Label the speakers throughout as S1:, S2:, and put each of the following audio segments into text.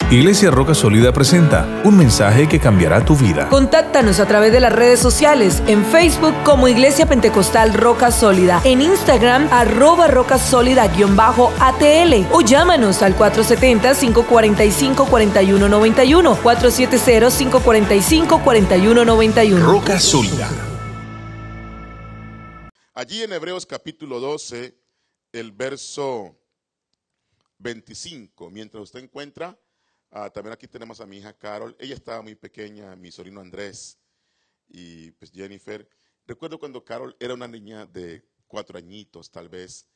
S1: Iglesia Roca Sólida presenta un mensaje que cambiará tu vida.
S2: Contáctanos a través de las redes sociales, en Facebook como Iglesia Pentecostal Roca Sólida, en Instagram @rocasólida_ATL o llámanos al 470-545-4191, 470-545-4191.
S1: Roca Sólida.
S3: Allí en Hebreos capítulo 12, el verso 25, mientras usted encuentra, también aquí tenemos a mi hija Carol. Ella estaba muy pequeña, mi sobrino Andrés y pues Jennifer. Recuerdo cuando Carol era una niña de 4 añitos tal vez,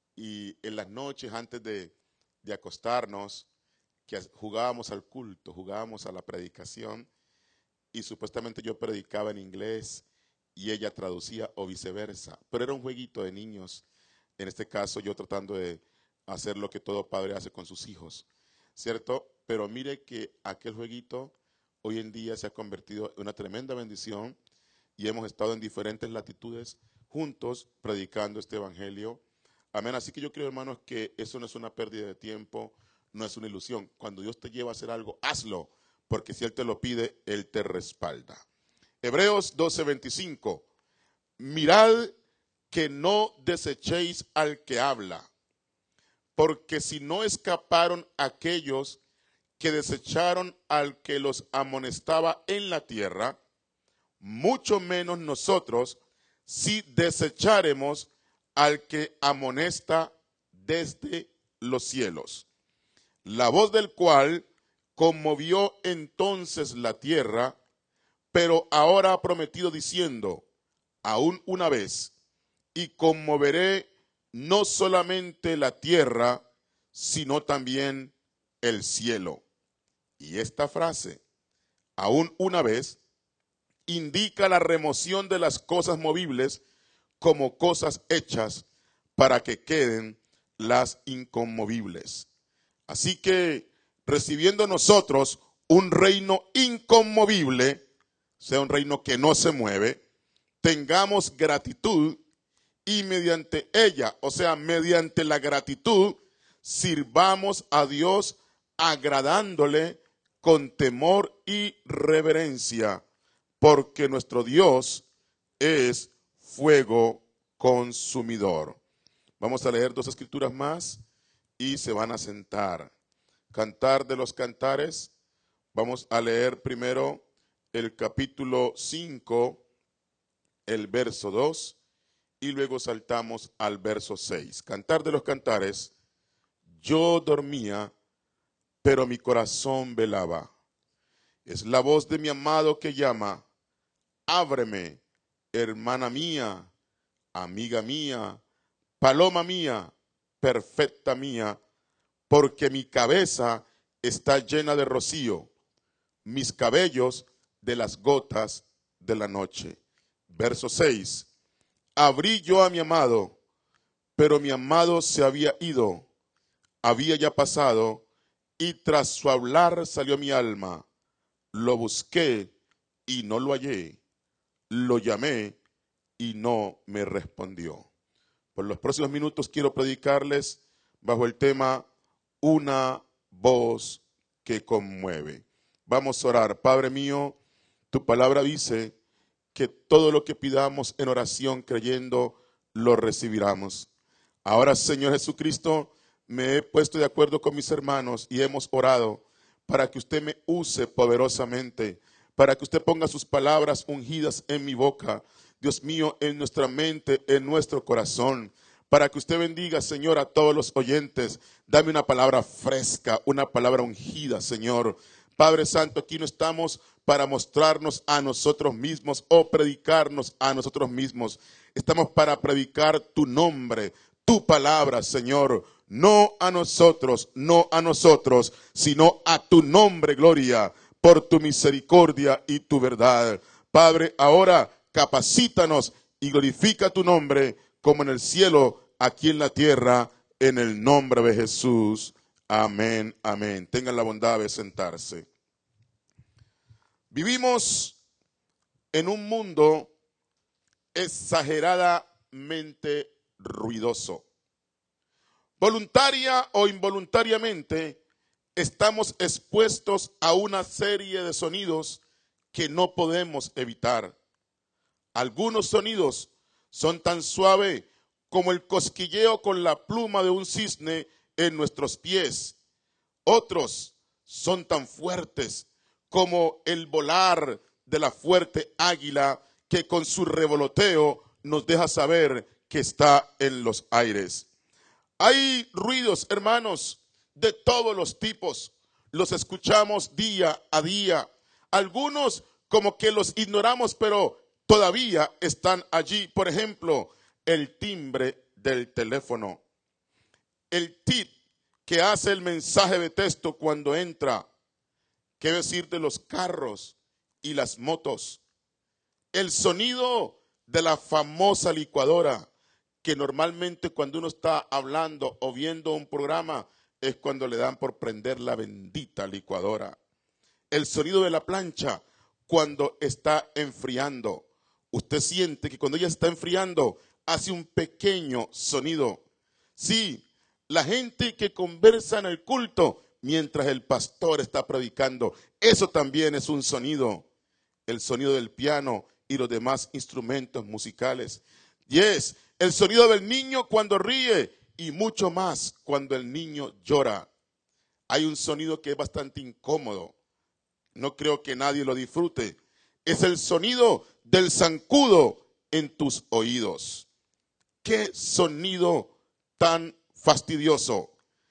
S3: y en las noches antes de acostarnos, que jugábamos al culto, jugábamos a la predicación, y supuestamente yo predicaba en inglés y ella traducía o viceversa, pero era un jueguito de niños. En este caso yo tratando de hacer lo que todo padre hace con sus hijos, ¿cierto? Pero mire que aquel jueguito hoy en día se ha convertido en una tremenda bendición y hemos estado en diferentes latitudes juntos predicando este evangelio. Amén. Así que yo creo, hermanos, que eso no es una pérdida de tiempo, no es una ilusión. Cuando Dios te lleva a hacer algo, hazlo, porque si Él te lo pide, Él te respalda. Hebreos 12:25. Mirad que no desechéis al que habla, porque si no escaparon aquellos que desecharon al que los amonestaba en la tierra, mucho menos nosotros si desecharemos al que amonesta desde los cielos, la voz del cual conmovió entonces la tierra, pero ahora ha prometido diciendo, aún una vez, y conmoveré no solamente la tierra, sino también el cielo. Y esta frase, aún una vez, indica la remoción de las cosas movibles como cosas hechas para que queden las inconmovibles. Así que recibiendo nosotros un reino inconmovible, sea un reino que no se mueve, tengamos gratitud y mediante ella, o sea, mediante la gratitud, sirvamos a Dios agradándole con temor y reverencia, porque nuestro Dios es fuego consumidor. Vamos a leer 2 escrituras más y se van a sentar. Cantar de los Cantares. Vamos a leer primero el capítulo 5, el verso 2, y luego saltamos al verso 6. Cantar de los Cantares. Yo dormía, pero mi corazón velaba. Es la voz de mi amado que llama. Ábreme, hermana mía, amiga mía, paloma mía, perfecta mía, porque mi cabeza está llena de rocío, mis cabellos de las gotas de la noche. Verso 6. Abrí yo a mi amado, pero mi amado se había ido, había ya pasado, y tras su hablar salió mi alma. Lo busqué y no lo hallé, lo llamé y no me respondió. Por los próximos minutos quiero predicarles bajo el tema una voz que conmueve. Vamos a orar. Padre mío, tu palabra dice que todo lo que pidamos en oración creyendo lo recibiremos. Ahora, Señor Jesucristo, me he puesto de acuerdo con mis hermanos y hemos orado para que usted me use poderosamente, para que usted ponga sus palabras ungidas en mi boca, Dios mío, en nuestra mente, en nuestro corazón, para que usted bendiga, Señor, a todos los oyentes. Dame una palabra fresca, una palabra ungida, Señor. Padre Santo, aquí no estamos para mostrarnos a nosotros mismos o predicarnos a nosotros mismos. Estamos para predicar tu nombre, tu palabra, Señor. No a nosotros, sino a tu nombre, gloria, por tu misericordia y tu verdad. Padre, ahora capacítanos y glorifica tu nombre como en el cielo, aquí en la tierra, en el nombre de Jesús. Amén, amén. Tengan la bondad de sentarse. Vivimos en un mundo exageradamente ruidoso. Voluntaria o involuntariamente, estamos expuestos a una serie de sonidos que no podemos evitar. Algunos sonidos son tan suaves como el cosquilleo con la pluma de un cisne en nuestros pies. Otros son tan fuertes como el volar de la fuerte águila que con su revoloteo nos deja saber que está en los aires. Hay ruidos, hermanos, de todos los tipos. Los escuchamos día a día. Algunos como que los ignoramos, pero todavía están allí. Por ejemplo, el timbre del teléfono. El tit que hace el mensaje de texto cuando entra. ¿Qué decir de los carros y las motos? El sonido de la famosa licuadora, que normalmente cuando uno está hablando o viendo un programa es cuando le dan por prender la bendita licuadora. El sonido de la plancha cuando está enfriando. Usted siente que cuando ella está enfriando hace un pequeño sonido. Sí, la gente que conversa en el culto mientras el pastor está predicando, eso también es un sonido. El sonido del piano y los demás instrumentos musicales. Yes, el sonido del niño cuando ríe y mucho más cuando el niño llora. Hay un sonido que es bastante incómodo. No creo que nadie lo disfrute. Es el sonido del zancudo en tus oídos. ¡Qué sonido tan fastidioso!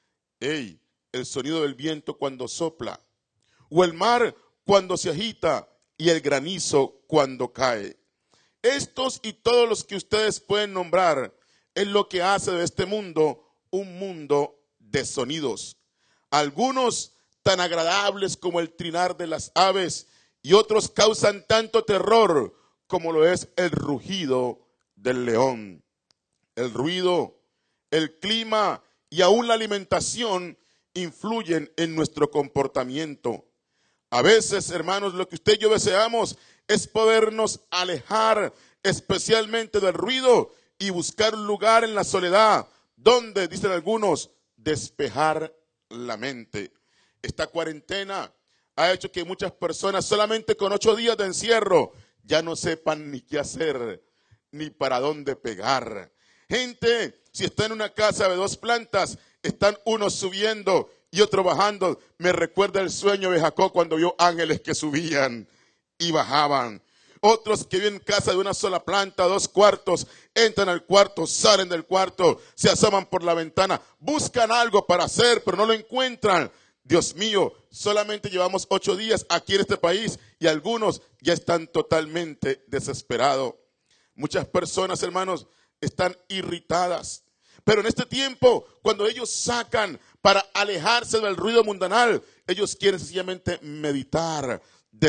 S3: ¡Ey! El sonido del viento cuando sopla. O el mar cuando se agita y el granizo cuando cae. Estos y todos los que ustedes pueden nombrar es lo que hace de este mundo un mundo de sonidos. Algunos tan agradables como el trinar de las aves y otros causan tanto terror como lo es el rugido del león. El ruido, el clima y aún la alimentación influyen en nuestro comportamiento. A veces, hermanos, lo que usted y yo deseamos es podernos alejar especialmente del ruido y buscar un lugar en la soledad donde, dicen algunos, despejar la mente. Esta cuarentena ha hecho que muchas personas solamente con 8 días de encierro ya no sepan ni qué hacer, ni para dónde pegar. Gente, si está en una casa de 2 plantas, están unos subiendo y otros bajando. Me recuerda el sueño de Jacob cuando vio ángeles que subían y bajaban. Otros que viven en casa de una sola planta, 2 cuartos, entran al cuarto, salen del cuarto, se asoman por la ventana, buscan algo para hacer, pero no lo encuentran. Dios mío, solamente llevamos 8 días aquí en este país y algunos ya están totalmente desesperados. Muchas personas, hermanos, están irritadas. Pero en este tiempo, cuando ellos sacan para alejarse del ruido mundanal, ellos quieren sencillamente meditar,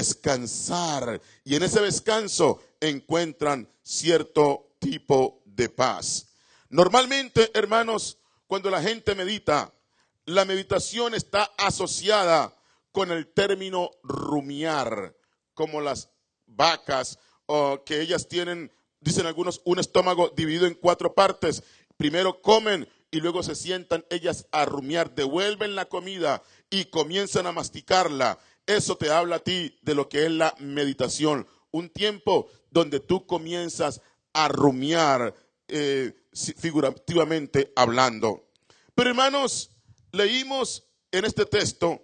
S3: descansar. Y en ese descanso encuentran cierto tipo de paz. Normalmente, hermanos, cuando la gente medita, la meditación está asociada con el término rumiar, como las vacas, que ellas tienen, dicen algunos, un estómago dividido en 4 partes. Primero comen y luego se sientan ellas a rumiar, devuelven la comida y comienzan a masticarla. Eso te habla a ti de lo que es la meditación, un tiempo donde tú comienzas a rumiar, figurativamente hablando. Pero hermanos, leímos en este texto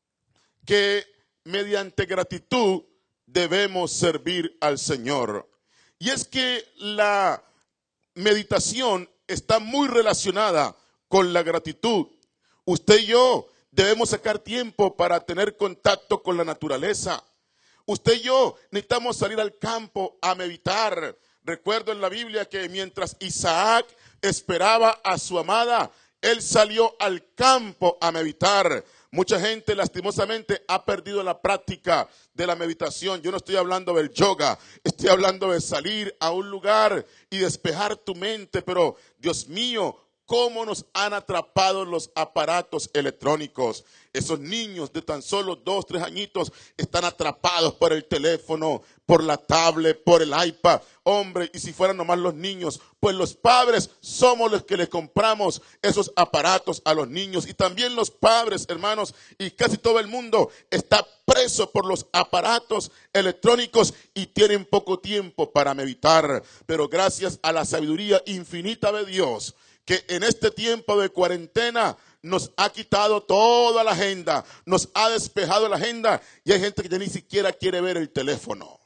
S3: que mediante gratitud debemos servir al Señor. Y es que la meditación está muy relacionada con la gratitud. Usted y yo debemos sacar tiempo para tener contacto con la naturaleza. Usted y yo necesitamos salir al campo a meditar. Recuerdo en la Biblia que mientras Isaac esperaba a su amada, él salió al campo a meditar. Mucha gente lastimosamente ha perdido la práctica de la meditación. Yo no estoy hablando del yoga, estoy hablando de salir a un lugar y despejar tu mente. Pero Dios mío, cómo nos han atrapado los aparatos electrónicos. Esos niños de tan solo 2, 3 añitos están atrapados por el teléfono, por la tablet, por el iPad. Hombre, y si fueran nomás los niños, pues los padres somos los que les compramos esos aparatos a los niños. Y también los padres, hermanos, y casi todo el mundo está preso por los aparatos electrónicos y tienen poco tiempo para meditar. Pero gracias a la sabiduría infinita de Dios, que en este tiempo de cuarentena nos ha quitado toda la agenda, nos ha despejado la agenda, y hay gente que ya ni siquiera quiere ver el teléfono,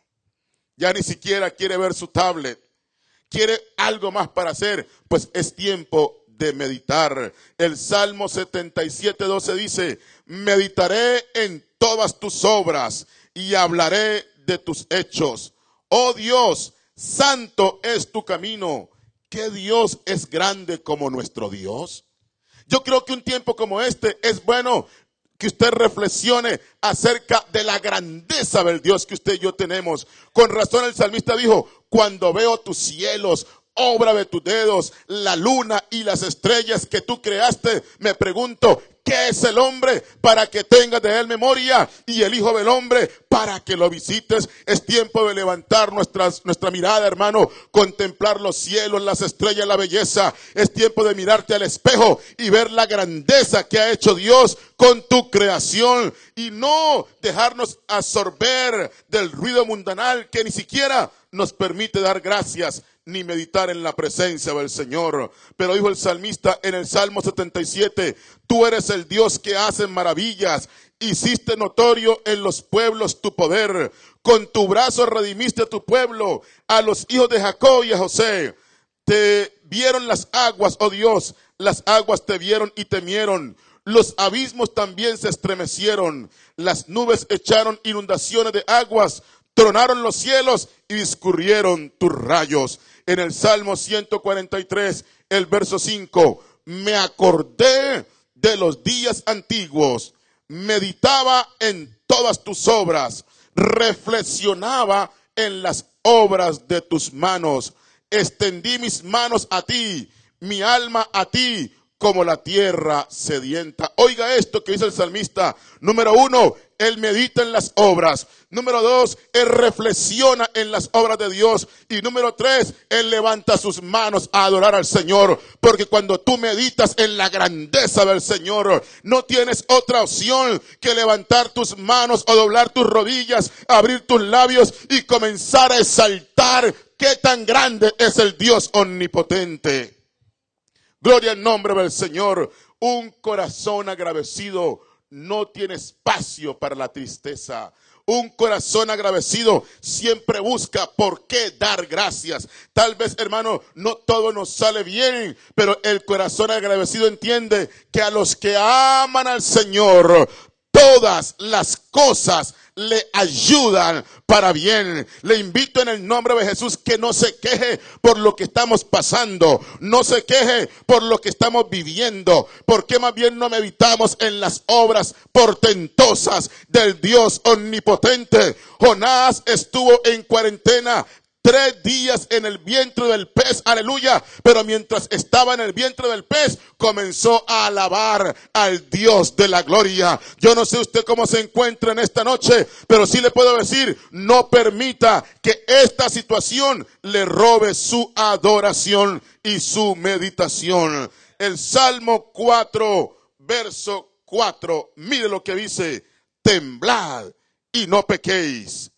S3: ya ni siquiera quiere ver su tablet, quiere algo más para hacer. Pues es tiempo de meditar. El Salmo 77:12 dice: meditaré en todas tus obras y hablaré de tus hechos. Oh Dios, santo es tu camino. ¿Qué Dios es grande como nuestro Dios? Yo creo que un tiempo como este es bueno que usted reflexione acerca de la grandeza del Dios que usted y yo tenemos. Con razón el salmista dijo: cuando veo tus cielos, obra de tus dedos, la luna y las estrellas que tú creaste, me pregunto, ¿qué es el hombre para que tengas de él memoria? Y el hijo del hombre para que lo visites. Es tiempo de levantar nuestra mirada, hermano, contemplar los cielos, las estrellas, la belleza. Es tiempo de mirarte al espejo y ver la grandeza que ha hecho Dios con tu creación, y no dejarnos absorber del ruido mundanal que ni siquiera nos permite dar gracias ni meditar en la presencia del Señor. Pero dijo el salmista en el Salmo 77, tú eres el Dios que hace maravillas, hiciste notorio en los pueblos tu poder, con tu brazo redimiste a tu pueblo, a los hijos de Jacob y a José. Te vieron las aguas, oh Dios, las aguas te vieron y temieron. Los abismos también se estremecieron, las nubes echaron inundaciones de aguas, tronaron los cielos y discurrieron tus rayos. En el Salmo 143, el verso 5, me acordé de los días antiguos, meditaba en todas tus obras, reflexionaba en las obras de tus manos. Extendí mis manos a ti, mi alma a ti, como la tierra sedienta. Oiga esto que dice el salmista. Número 1, él medita en las obras. Número 2, él reflexiona en las obras de Dios. Y número 3, él levanta sus manos a adorar al Señor. Porque cuando tú meditas en la grandeza del Señor, no tienes otra opción que levantar tus manos o doblar tus rodillas, abrir tus labios y comenzar a exaltar qué tan grande es el Dios omnipotente. Gloria al nombre del Señor. Un corazón agradecido no tiene espacio para la tristeza. Un corazón agradecido siempre busca por qué dar gracias. Tal vez, hermano, no todo nos sale bien, pero el corazón agradecido entiende que a los que aman al Señor, todas las cosas le ayudan para bien. Le invito en el nombre de Jesús que no se queje por lo que estamos pasando, no se queje por lo que estamos viviendo, porque más bien no meditamos en las obras portentosas del Dios omnipotente. Jonás estuvo en cuarentena 3 días en el vientre del pez, aleluya, pero mientras estaba en el vientre del pez, comenzó a alabar al Dios de la gloria. Yo no sé usted cómo se encuentra en esta noche, pero sí le puedo decir, no permita que esta situación le robe su adoración y su meditación. El Salmo 4, verso 4, mire lo que dice: temblad y no pequéis,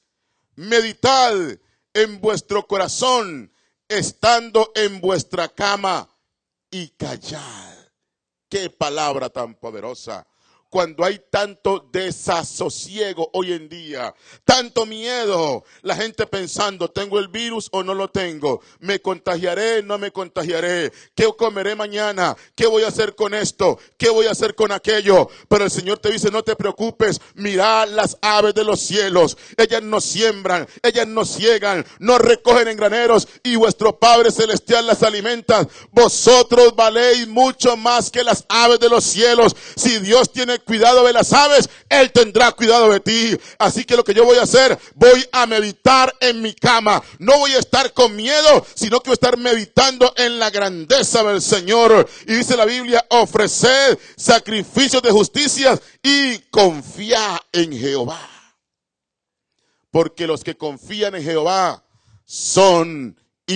S3: meditad en vuestro corazón, estando en vuestra cama, y callad. Qué palabra tan poderosa. Cuando hay tanto desasosiego hoy en día, tanto miedo, la gente pensando, ¿tengo el virus o no lo tengo? ¿Me contagiaré? ¿No me contagiaré? ¿Qué comeré mañana? ¿Qué voy a hacer con esto? ¿Qué voy a hacer con aquello? Pero el Señor te dice, no te preocupes, mirad las aves de los cielos. Ellas no siembran, ellas no ciegan, no recogen en graneros, y vuestro Padre Celestial las alimenta. Vosotros valéis mucho más que las aves de los cielos. Si Dios tiene tener cuidado de las aves, Él tendrá cuidado de ti. Así que lo que yo voy a hacer, voy a meditar en mi cama. No voy a estar con miedo, sino que voy a estar meditando en la grandeza del Señor. Y dice la Biblia, ofreced sacrificios de justicia y confía en Jehová. Porque los que confían en Jehová son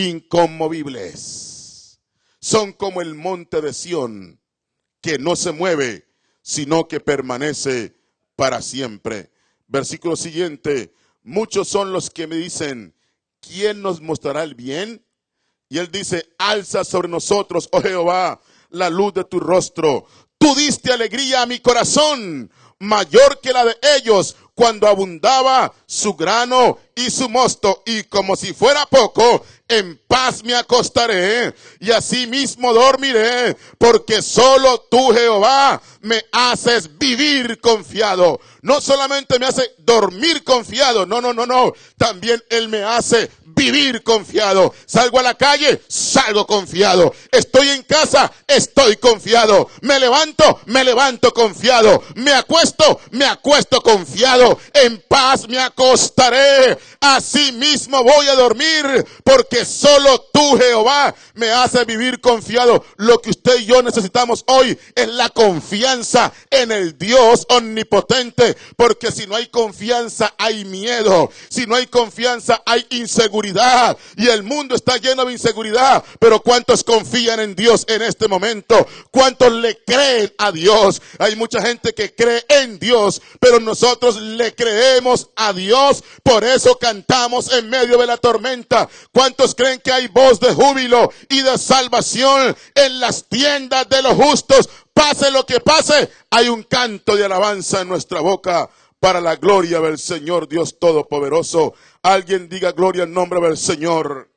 S3: inconmovibles. Son como el monte de Sión, que no se mueve, sino que permanece para siempre. Versículo siguiente. Muchos son los que me dicen, ¿quién nos mostrará el bien? Y él dice, alza sobre nosotros, oh Jehová, la luz de tu rostro. Tú diste alegría a mi corazón, mayor que la de ellos, cuando abundaba su grano y su mosto, y como si fuera poco, en paz me acostaré, y así mismo dormiré, porque solo tú, Jehová, me haces vivir confiado. No solamente me hace dormir confiado, no, también Él me hace vivir confiado. Salgo a la calle, salgo confiado. Estoy en casa, estoy confiado. Me levanto confiado. Me acuesto confiado. En paz me acostaré. Así mismo voy a dormir, porque solo tú, Jehová, me hace vivir confiado. Lo que usted y yo necesitamos hoy es la confianza en el Dios omnipotente, porque si no hay confianza hay miedo, si no hay confianza hay inseguridad, y el mundo está lleno de inseguridad. Pero ¿cuántos confían en Dios en este momento? ¿Cuántos le creen a Dios? Hay mucha gente que cree en Dios, pero nosotros le creemos a Dios, por eso cantamos en medio de la tormenta. ¿Cuántos creen que hay voz de júbilo y de salvación en las tiendas de los justos? Pase lo que pase, hay un canto de alabanza en nuestra boca para la gloria del Señor Dios Todopoderoso. Alguien diga gloria al nombre del Señor.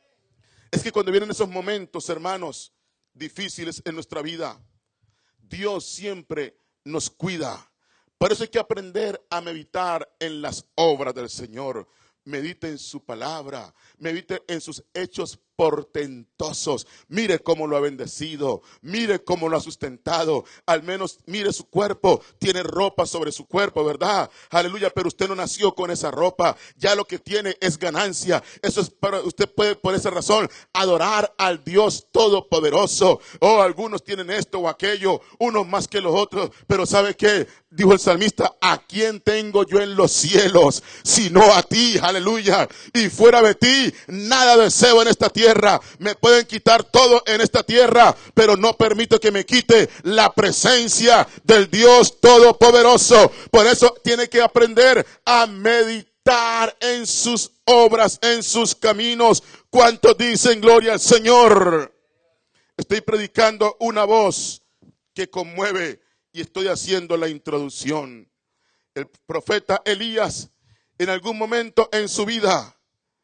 S3: Es que cuando vienen esos momentos, hermanos, difíciles en nuestra vida, Dios siempre nos cuida. Por eso hay que aprender a meditar en las obras del Señor. Medite en su palabra, medite en sus hechos portentosos. Mire cómo lo ha bendecido, mire cómo lo ha sustentado. Al menos mire su cuerpo, tiene ropa sobre su cuerpo, ¿verdad? Aleluya, pero usted no nació con esa ropa, ya lo que tiene es ganancia. Eso es para usted, puede por esa razón adorar al Dios Todopoderoso. Oh, algunos tienen esto o aquello, unos más que los otros, pero ¿sabe qué? Dijo el salmista, ¿a quién tengo yo en los cielos sino a ti? Aleluya. Y fuera de ti nada deseo en esta tierra. Me pueden quitar todo en esta tierra, pero no permito que me quite la presencia del Dios Todopoderoso. Por eso tiene que aprender a meditar en sus obras, en sus caminos. ¿Cuántos dicen gloria al Señor? Estoy predicando una voz que conmueve y estoy haciendo la introducción. El profeta Elías en algún momento en su vida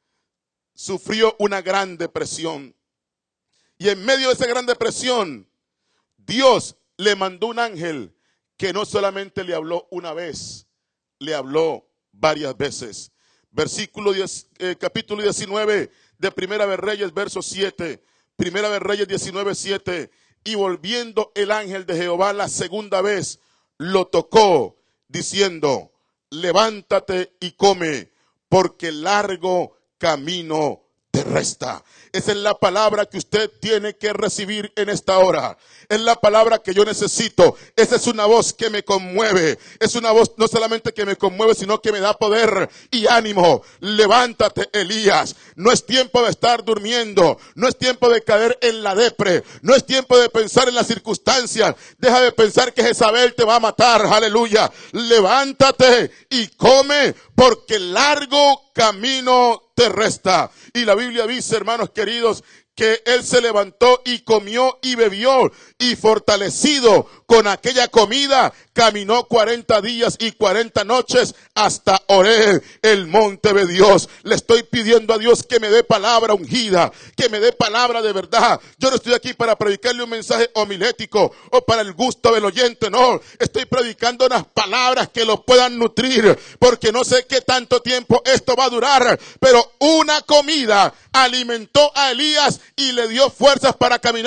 S3: sufrió una gran depresión. Y en medio de esa gran depresión, Dios le mandó un ángel que no solamente le habló una vez, le habló varias veces. Capítulo 19 de Primera de Reyes, verso 7. Primera de Reyes 19, 7. Y volviendo el ángel de Jehová la segunda vez, lo tocó, diciendo, levántate y come, porque largo camino te resta. Esa es la palabra que usted tiene que recibir en esta hora. Es la palabra que yo necesito. Esa es una voz que me conmueve. Es una voz no solamente que me conmueve, sino que me da poder y ánimo. Levántate, Elías. No es tiempo de estar durmiendo. No es tiempo de caer en la depre. No es tiempo de pensar en las circunstancias. Deja de pensar que Jezabel te va a matar. Aleluya. Levántate y come, porque largo camino te resta. Y la Biblia dice, hermanos queridos, que él se levantó y comió y bebió, y fortalecido con aquella comida, caminó 40 días y 40 noches hasta Horeb, el monte de Dios. Le estoy pidiendo a Dios que me dé palabra ungida, que me dé palabra de verdad. Yo no estoy aquí para predicarle un mensaje homilético o para el gusto del oyente, no. Estoy predicando unas palabras que lo puedan nutrir, porque no sé qué tanto tiempo esto va a durar, pero una comida alimentó a Elías y le dio fuerzas para caminar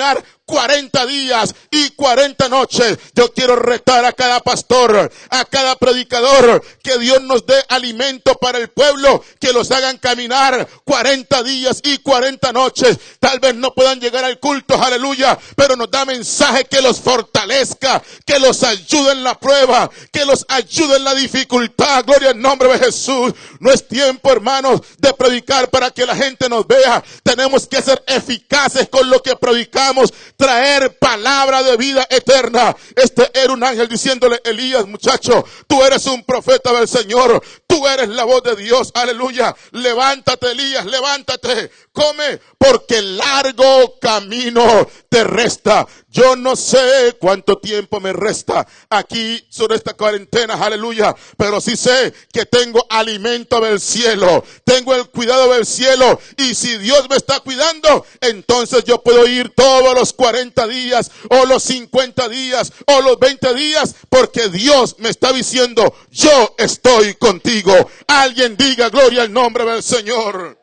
S3: 40 días y 40 noches. Yo quiero retar a cada pastor, a cada predicador, que Dios nos dé alimento para el pueblo, que los hagan caminar 40 días y 40 noches. Tal vez no puedan llegar al culto, aleluya, pero nos da mensaje que los fortalezca, que los ayude en la prueba, que los ayude en la dificultad. Gloria al nombre de Jesús. No es tiempo, hermanos, de predicar para que la gente nos vea. Tenemos que ser eficaces con lo que predicamos, traer palabra de vida eterna. Este era un ángel diciéndole: Elías, muchacho, tú eres un profeta del Señor, tú eres la voz de Dios, aleluya. Levántate, Elías, levántate, come, porque largo camino te resta. Yo no sé cuánto tiempo me resta aquí sobre esta cuarentena, aleluya, pero sí sé que tengo alimento del cielo, tengo el cuidado del cielo, y si Dios me está cuidando, entonces yo puedo ir todos los 40 días, o los 50 días, o los 20 días, porque Dios me está diciendo: yo estoy contigo. Alguien diga gloria al nombre del Señor.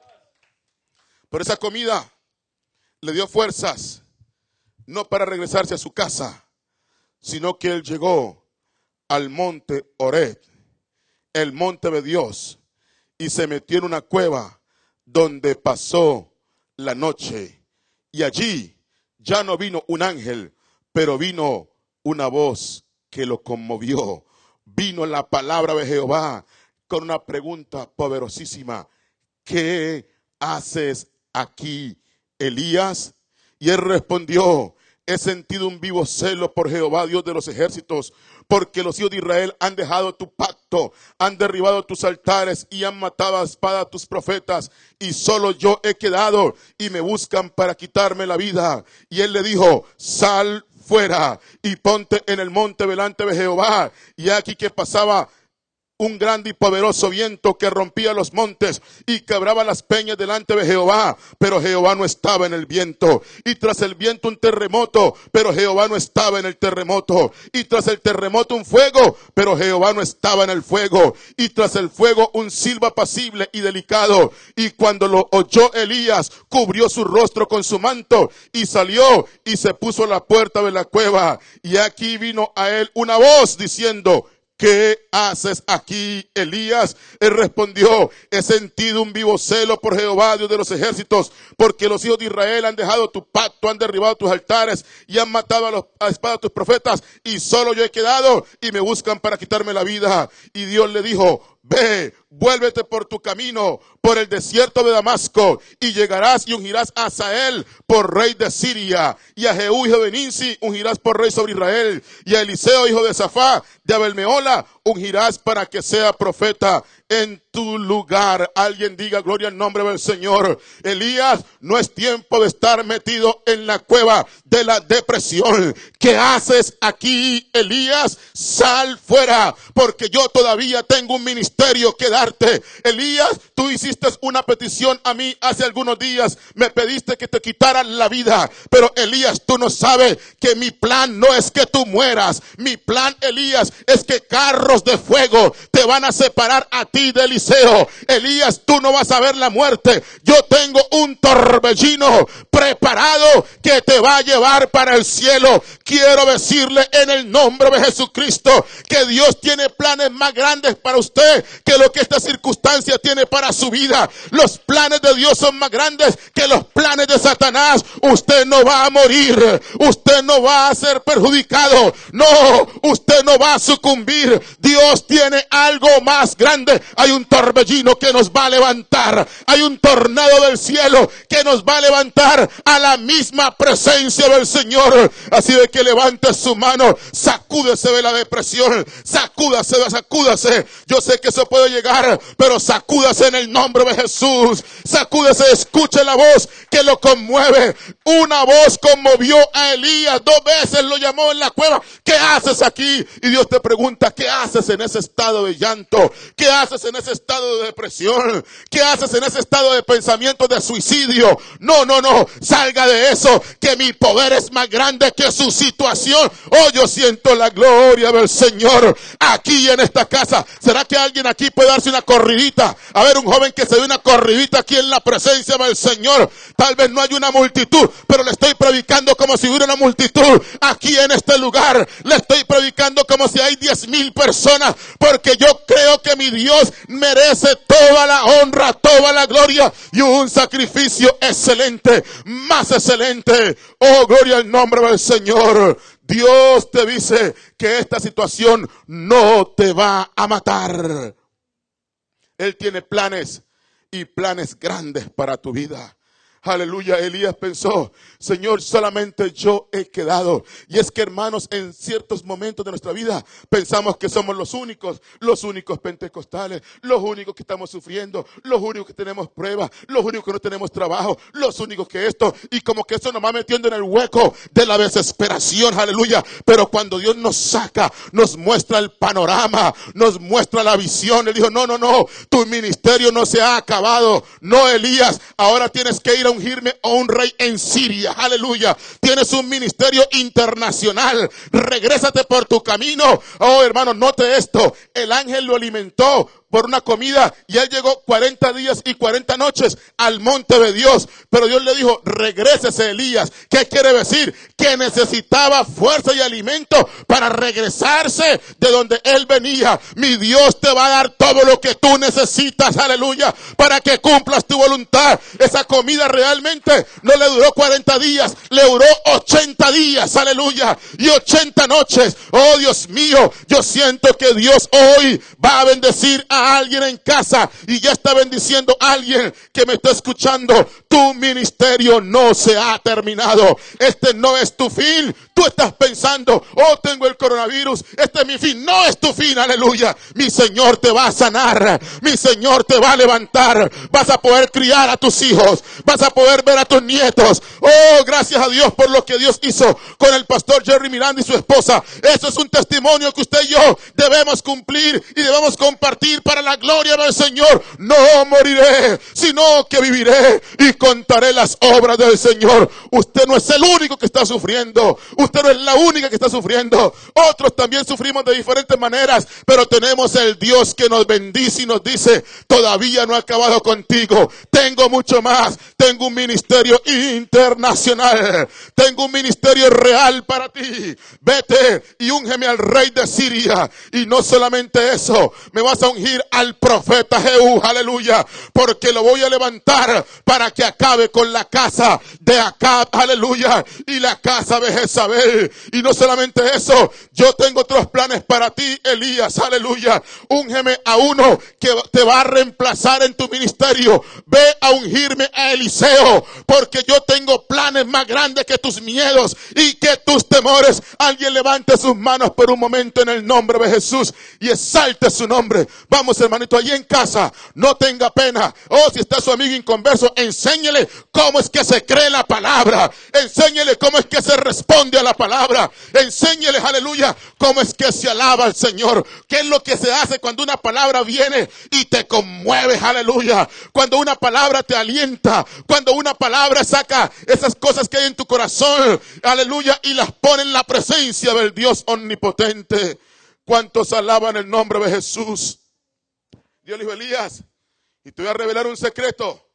S3: Pero esa comida le dio fuerzas, no para regresarse a su casa, sino que él llegó al monte Horeb, el monte de Dios, y se metió en una cueva donde pasó la noche. Y allí ya no vino un ángel, pero vino una voz que lo conmovió. Vino la palabra de Jehová con una pregunta poderosísima: ¿qué haces aquí, Elías? Y él respondió: he sentido un vivo celo por Jehová, Dios de los ejércitos, porque los hijos de Israel han dejado tu pacto, han derribado tus altares y han matado a espada a tus profetas, y solo yo he quedado, y me buscan para quitarme la vida. Y él le dijo: sal fuera y ponte en el monte delante de Jehová. Y aquí que pasaba un grande y poderoso viento que rompía los montes y quebraba las peñas delante de Jehová, pero Jehová no estaba en el viento. Y tras el viento un terremoto, pero Jehová no estaba en el terremoto. Y tras el terremoto un fuego, pero Jehová no estaba en el fuego. Y tras el fuego un silbo apacible y delicado. Y cuando lo oyó Elías, cubrió su rostro con su manto y salió y se puso a la puerta de la cueva. Y aquí vino a él una voz diciendo: ¿qué haces aquí, Elías? Él respondió: he sentido un vivo celo por Jehová, Dios de los ejércitos, porque los hijos de Israel han dejado tu pacto, han derribado tus altares y han matado a espada a tus profetas, y solo yo he quedado, y me buscan para quitarme la vida. Y Dios le dijo: ve, vuélvete por tu camino, por el desierto de Damasco, y llegarás y ungirás a Hazael por rey de Siria, y a Jehú hijo de Ninsi ungirás por rey sobre Israel, y a Eliseo hijo de Safá de Abel-Mehola ungirás para que sea profeta en tu lugar. Alguien diga gloria al nombre del Señor. Elías, no es tiempo de estar metido en la cueva de la depresión. ¿Qué haces aquí, Elías? Sal fuera, porque yo todavía tengo un ministerio que darte. Elías, tú hiciste una petición a mí hace algunos días. Me pediste que te quitaran la vida, pero Elías, tú no sabes que mi plan no es que tú mueras. Mi plan, Elías, es que carros de fuego te van a separar a ti de Eliseo. Elías, tú no vas a ver la muerte. Yo tengo un torbellino preparado que te va a llevar para el cielo. Quiero decirle en el nombre de Jesucristo que Dios tiene planes más grandes para usted que lo que esta circunstancia tiene para su vida. Los planes de Dios son más grandes que los planes de Satanás. Usted no va a morir, usted no va a ser perjudicado, no, usted no va a sucumbir. Dios tiene algo más grande. Hay un torbellino que nos va a levantar, hay un tornado del cielo que nos va a levantar a la misma presencia del Señor. Así de que levante su mano, sacúdese de la depresión, sacúdase. Yo sé que eso puede llegar, pero sacúdase en el nombre de Jesús. Sacúdese, escuche la voz que lo conmueve. Una voz conmovió a Elías, 2 veces lo llamó en la cueva: ¿qué haces aquí? Y Dios te pregunta: ¿qué haces haces en ese estado de llanto? ¿Qué haces en ese estado de depresión? ¿Qué haces en ese estado de pensamiento de suicidio? No, salga de eso, que mi poder es más grande que su situación. Oh, yo siento la gloria del Señor aquí en esta casa. ¿Será que alguien aquí puede darse una corridita? A ver, un joven que se dé una corridita aquí en la presencia del Señor. Tal vez no hay una multitud, pero le estoy predicando como si hubiera una multitud aquí en este lugar. Le estoy predicando como si hay 10,000 personas, porque yo creo que mi Dios merece toda la honra, toda la gloria y un sacrificio excelente, más excelente. Oh, gloria al nombre del Señor. Dios te dice que esta situación no te va a matar. Él tiene planes y planes grandes para tu vida. Aleluya. Elías pensó, Señor, solamente yo he quedado. Y es que, hermanos, en ciertos momentos de nuestra vida pensamos que somos los únicos pentecostales, los únicos que estamos sufriendo, los únicos que tenemos pruebas, los únicos que no tenemos trabajo, los únicos que esto, y como que eso nos va metiendo en el hueco de la desesperación. Aleluya. Pero cuando Dios nos saca, nos muestra el panorama, nos muestra la visión. Él dijo, no, tu ministerio no se ha acabado. No, Elías, ahora tienes que ir a ungirme a un rey en Siria. Aleluya. Tienes un ministerio internacional. Regrésate por tu camino. Oh, hermano, note esto. El ángel lo alimentó por una comida y él llegó 40 días y 40 noches al monte de Dios. Pero Dios le dijo, regrésese, Elías. ¿Qué quiere decir? Que necesitaba fuerza y alimento para regresarse de donde él venía. Mi Dios te va a dar todo lo que tú necesitas, aleluya, para que cumplas tu voluntad. Esa comida realmente no le duró 40 días, le duró 80 días, aleluya, y 80 noches. Oh, Dios mío, yo siento que Dios hoy va a bendecir a alguien en casa y ya está bendiciendo a alguien que me está escuchando. Tu ministerio no se ha terminado. Este no es tu fin. Tú estás pensando, oh, tengo el coronavirus, este es mi fin. No es tu fin, aleluya. Mi Señor te va a sanar, mi Señor te va a levantar. Vas a poder criar a tus hijos, vas a poder ver a tus nietos. Oh, gracias a Dios por lo que Dios hizo con el pastor Jerry Miranda y su esposa. Eso es un testimonio que usted y yo debemos cumplir y debemos compartir para la gloria del Señor. No moriré, sino que viviré y contaré las obras del Señor. Usted no es el único que está sufriendo. Usted no es la única que está sufriendo. Otros también sufrimos de diferentes maneras, pero tenemos el Dios que nos bendice y nos dice, todavía no he acabado contigo. Tengo mucho más. Tengo un ministerio internacional. Tengo un ministerio real para ti. Vete y úngeme al rey de Siria. Y no solamente eso, me vas a ungir al profeta Jehú, aleluya, porque lo voy a levantar para que acabe con la casa de Acab, aleluya, y la casa de Jezabel. Y no solamente eso, yo tengo otros planes para ti, Elías, aleluya. Úngeme a uno que te va a reemplazar en tu ministerio. Ve a ungirme a Eliseo, porque yo tengo planes más grandes que tus miedos y que tus temores. Alguien levante sus manos por un momento en el nombre de Jesús y exalte su nombre. Vamos, hermanito, allí en casa, no tenga pena. Oh, si está su amigo inconverso, enséñele cómo es que se cree la palabra. Enséñele cómo es que se responde a la palabra. Enséñele, aleluya, cómo es que se alaba al Señor. ¿Qué es lo que se hace cuando una palabra viene y te conmueve, aleluya? Cuando una palabra te alienta, cuando una palabra saca esas cosas que hay en tu corazón, aleluya, y las pone en la presencia del Dios omnipotente. ¿Cuántos alaban el nombre de Jesús? Dios le dijo, Elías, y te voy a revelar un secreto.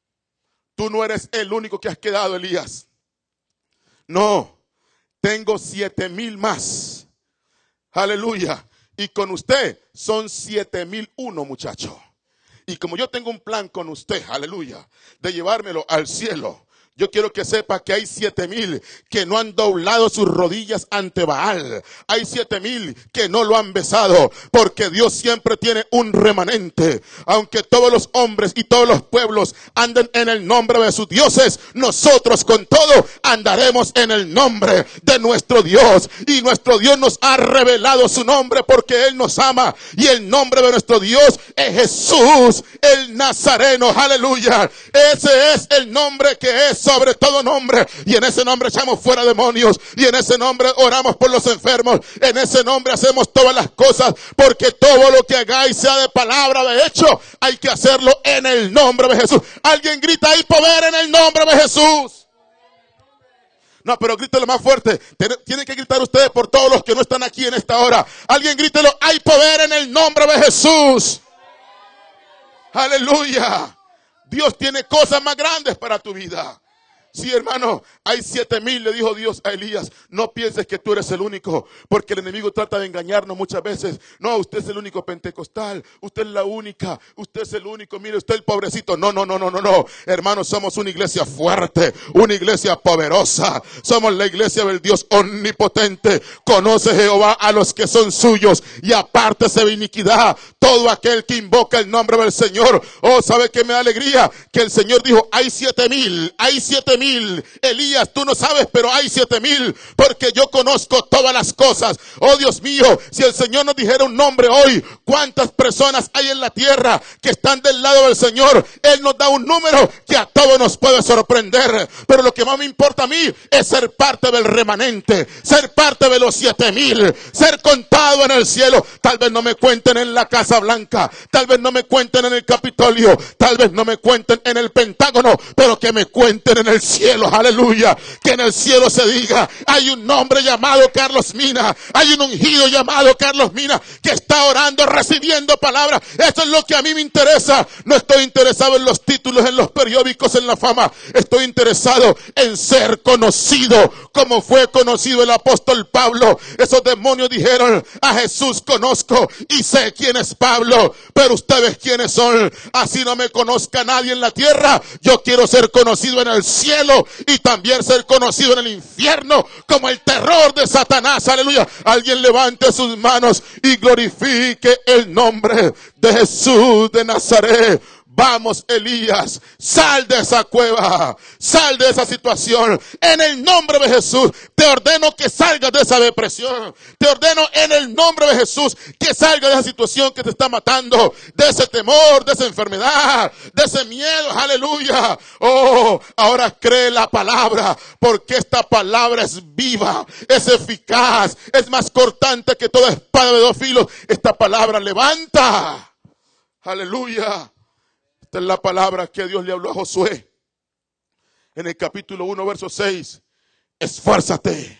S3: Tú no eres el único que has quedado, Elías. No, tengo 7,000 más. Aleluya. Y con usted son 7,001, muchacho. Y como yo tengo un plan con usted, aleluya, de llevármelo al cielo, yo quiero que sepa que hay 7,000 que no han doblado sus rodillas ante Baal. Hay 7,000 que no lo han besado, porque Dios siempre tiene un remanente. Aunque todos los hombres y todos los pueblos anden en el nombre de sus dioses, nosotros con todo andaremos en el nombre de nuestro Dios. Y nuestro Dios nos ha revelado su nombre porque Él nos ama. Y el nombre de nuestro Dios es Jesús, el Nazareno. Aleluya. Ese es el nombre que es sobre todo nombre, y en ese nombre echamos fuera demonios, y en ese nombre oramos por los enfermos, en ese nombre hacemos todas las cosas, porque todo lo que hagáis, sea de palabra o de hecho, hay que hacerlo en el nombre de Jesús. Alguien grita, hay poder en el nombre de Jesús. No, pero grítelo más fuerte. Tienen que gritar ustedes por todos los que no están aquí en esta hora. Alguien grítelo, hay poder en el nombre de Jesús. Aleluya. Dios tiene cosas más grandes para tu vida. Sí, hermano, hay 7,000, le dijo Dios a Elías. No pienses que tú eres el único, porque el enemigo trata de engañarnos muchas veces. No, usted es el único pentecostal, usted es la única, usted es el único, mire usted el pobrecito. No. Hermanos, somos una iglesia fuerte, una iglesia poderosa. Somos la iglesia del Dios omnipotente. Conoce Jehová a los que son suyos y apártese de iniquidad todo aquel que invoca el nombre del Señor. Oh, ¿sabe qué me da alegría? Que el Señor dijo, hay 7,000, hay 7,000. Elías, tú no sabes, pero hay 7,000, porque yo conozco todas las cosas. Oh Dios mío, si el Señor nos dijera un nombre hoy, ¿cuántas personas hay en la tierra que están del lado del Señor? Él nos da un número que a todos nos puede sorprender, pero lo que más me importa a mí es ser parte del remanente, ser parte de los 7,000, ser contado en el cielo. Tal vez no me cuenten en la Casa Blanca, tal vez no me cuenten en el Capitolio, tal vez no me cuenten en el Pentágono, pero que me cuenten en el cielo, aleluya. Que en el cielo se diga, hay un hombre llamado Carlos Mina, hay un ungido llamado Carlos Mina que está orando, recibiendo palabras. Eso es lo que a mí me interesa. No estoy interesado en los títulos, en los periódicos, en la fama. Estoy interesado en ser conocido como fue conocido el apóstol Pablo. Esos demonios dijeron, a Jesús conozco y sé quién es Pablo, pero ustedes quiénes son. Así no me conozca nadie en la tierra, yo quiero ser conocido en el cielo y también ser conocido en el infierno como el terror de Satanás. Aleluya. Alguien levante sus manos y glorifique el nombre de Jesús de Nazaret. Vamos, Elías, sal de esa cueva, sal de esa situación. En el nombre de Jesús, te ordeno que salgas de esa depresión. Te ordeno en el nombre de Jesús que salgas de esa situación que te está matando, de ese temor, de esa enfermedad, de ese miedo. Aleluya. Oh, ahora cree la palabra, porque esta palabra es viva, es eficaz, es más cortante que toda espada de 2 filos. Esta palabra levanta. Aleluya. Esta es la palabra que Dios le habló a Josué en el capítulo 1, verso 6. Esfuérzate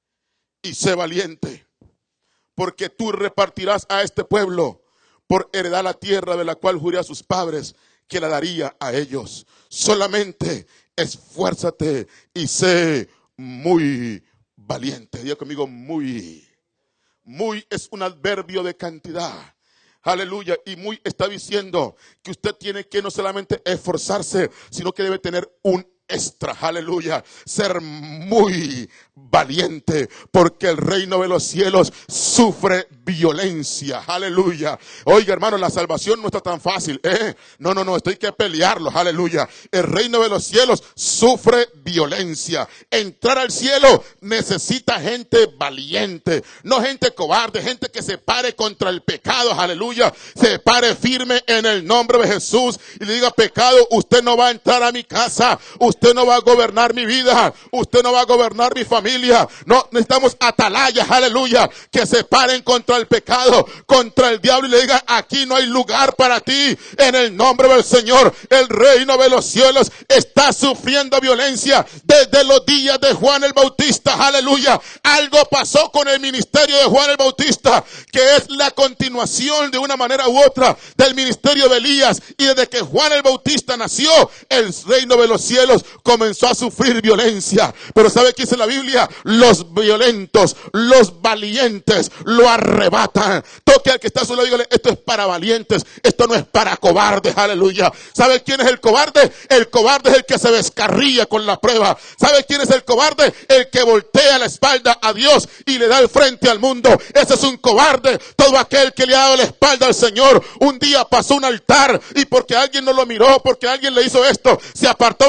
S3: y sé valiente, porque tú repartirás a este pueblo por heredad la tierra de la cual juré a sus padres que la daría a ellos. Solamente esfuérzate y sé muy valiente. Diga conmigo, muy. Muy es un adverbio de cantidad. Aleluya. Y muy está diciendo que usted tiene que no solamente esforzarse, sino que debe tener un extra. Aleluya. Ser muy valiente, porque el reino de los cielos sufre violencia. Aleluya. Oiga, hermano, la salvación no está tan fácil. No, esto hay que pelearlo. Aleluya. El reino de los cielos sufre violencia. Entrar al cielo necesita gente valiente, no gente cobarde, gente que se pare contra el pecado. Aleluya. Se pare firme en el nombre de Jesús y le diga, pecado, usted no va a entrar a mi casa, usted no va a gobernar mi vida, usted no va a gobernar mi familia. No, necesitamos atalayas, aleluya, que se paren contra el pecado, contra el diablo y le digan, aquí no hay lugar para ti. En el nombre del Señor, el reino de los cielos está sufriendo violencia desde los días de Juan el Bautista. Aleluya. Algo pasó con el ministerio de Juan el Bautista, que es la continuación de una manera u otra del ministerio de Elías. Y desde que Juan el Bautista nació, el reino de los cielos comenzó a sufrir violencia. Pero ¿sabe qué dice la Biblia? Los violentos, los valientes lo arrebatan. Toque al que está a su lado y dígale, esto es para valientes, esto no es para cobardes. Aleluya. ¿Sabe quién es el cobarde? El cobarde es el que se descarría con la prueba. ¿Sabe quién es el cobarde? El que voltea la espalda a Dios y le da el frente al mundo. Ese es un cobarde. Todo aquel que le ha dado la espalda al Señor. Un día pasó un altar y porque alguien no lo miró, porque alguien le hizo esto, se apartó del camino.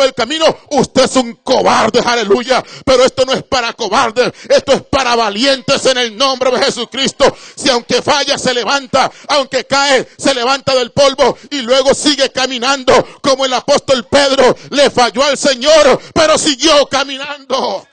S3: camino, usted es un cobarde, aleluya. Pero esto no es para cobardes, esto es para valientes en el nombre de Jesucristo. Si aunque falla se levanta, aunque cae se levanta del polvo y luego sigue caminando, como el apóstol Pedro le falló al Señor, pero siguió caminando.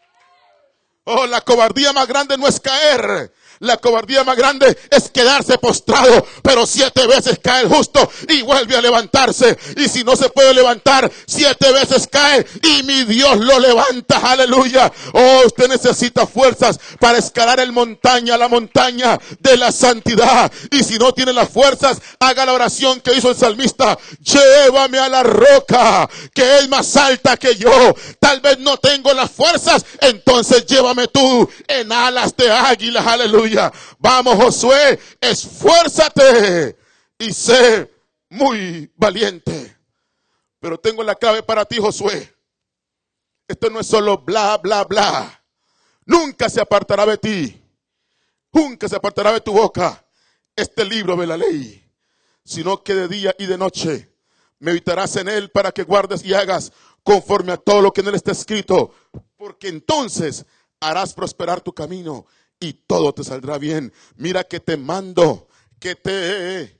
S3: Oh, la cobardía más grande no es caer. La cobardía más grande es quedarse postrado, pero 7 veces cae el justo y vuelve a levantarse. Y si no se puede levantar, 7 veces cae y mi Dios lo levanta. Aleluya. Oh, usted necesita fuerzas para escalar la montaña de la santidad. Y si no tiene las fuerzas, haga la oración que hizo el salmista. Llévame a la roca que es más alta que yo. Tal vez no tengo las fuerzas, entonces llévame tú en alas de águila. Aleluya. Vamos, Josué, esfuérzate y sé muy valiente. Pero tengo la clave para ti, Josué. Esto no es solo bla, bla, bla. Nunca se apartará de ti. Nunca se apartará de tu boca este libro de la ley, sino que de día y de noche meditarás en él para que guardes y hagas conforme a todo lo que en él está escrito, porque entonces harás prosperar tu camino y todo te saldrá bien. Mira que te mando que te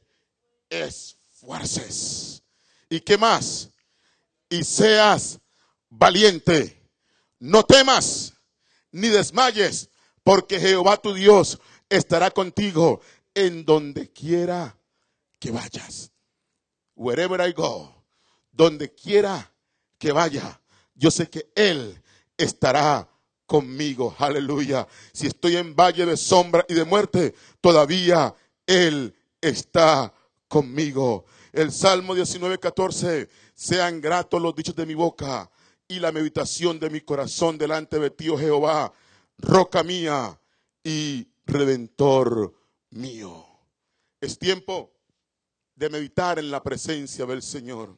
S3: esfuerces. ¿Y qué más? Y seas valiente. No temas ni desmayes, porque Jehová tu Dios estará contigo en donde quiera que vayas. Wherever I go, donde quiera que vaya, yo sé que Él estará conmigo. Aleluya. Si estoy en valle de sombra y de muerte, todavía Él está conmigo. El Salmo 19:14, sean gratos los dichos de mi boca y la meditación de mi corazón delante de ti, oh Jehová, roca mía y redentor mío. Es tiempo de meditar en la presencia del Señor.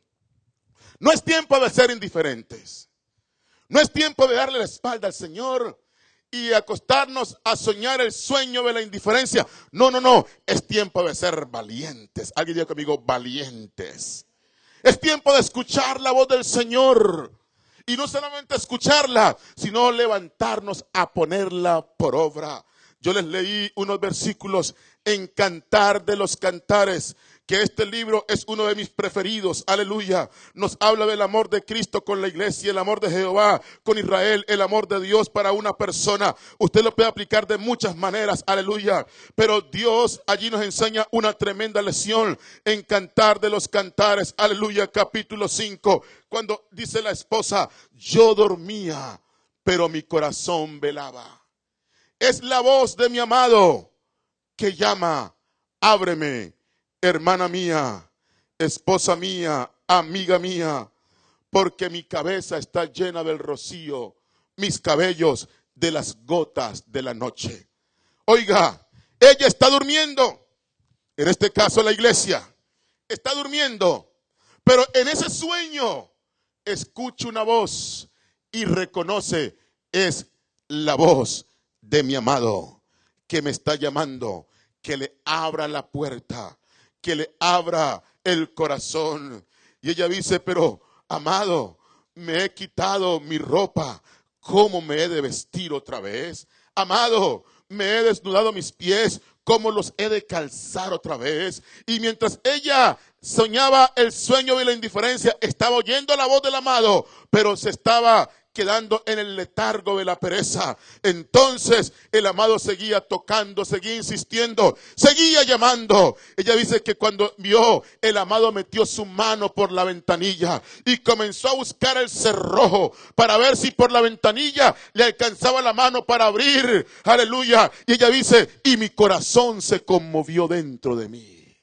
S3: No es tiempo de ser indiferentes. No es tiempo de darle la espalda al Señor y acostarnos a soñar el sueño de la indiferencia. No, no, no. Es tiempo de ser valientes. Alguien diga conmigo, valientes. Es tiempo de escuchar la voz del Señor. Y no solamente escucharla, sino levantarnos a ponerla por obra. Yo les leí unos versículos en Cantar de los Cantares, que este libro es uno de mis preferidos. Aleluya. Nos habla del amor de Cristo con la iglesia, el amor de Jehová con Israel, el amor de Dios para una persona. Usted lo puede aplicar de muchas maneras. Aleluya. Pero Dios allí nos enseña una tremenda lección en Cantar de los Cantares. Aleluya. Capítulo 5. Cuando dice la esposa, yo dormía, pero mi corazón velaba. Es la voz de mi amado que llama, ábreme, hermana mía, esposa mía, amiga mía, porque mi cabeza está llena del rocío, mis cabellos de las gotas de la noche. Oiga, ella está durmiendo, en este caso la iglesia, está durmiendo, pero en ese sueño escucha una voz y reconoce, es la voz de mi amado que me está llamando, que le abra la puerta, que le abra el corazón. Y ella dice, pero amado, me he quitado mi ropa, ¿cómo me he de vestir otra vez? Amado, me he desnudado mis pies, ¿cómo los he de calzar otra vez? Y mientras ella soñaba el sueño de la indiferencia, estaba oyendo la voz del amado, pero se estaba quedando en el letargo de la pereza. Entonces el amado seguía tocando, seguía insistiendo, seguía llamando. Ella dice que cuando vio, el amado metió su mano por la ventanilla y comenzó a buscar el cerrojo para ver si por la ventanilla le alcanzaba la mano para abrir. Aleluya. Y ella dice, y mi corazón se conmovió dentro de mí.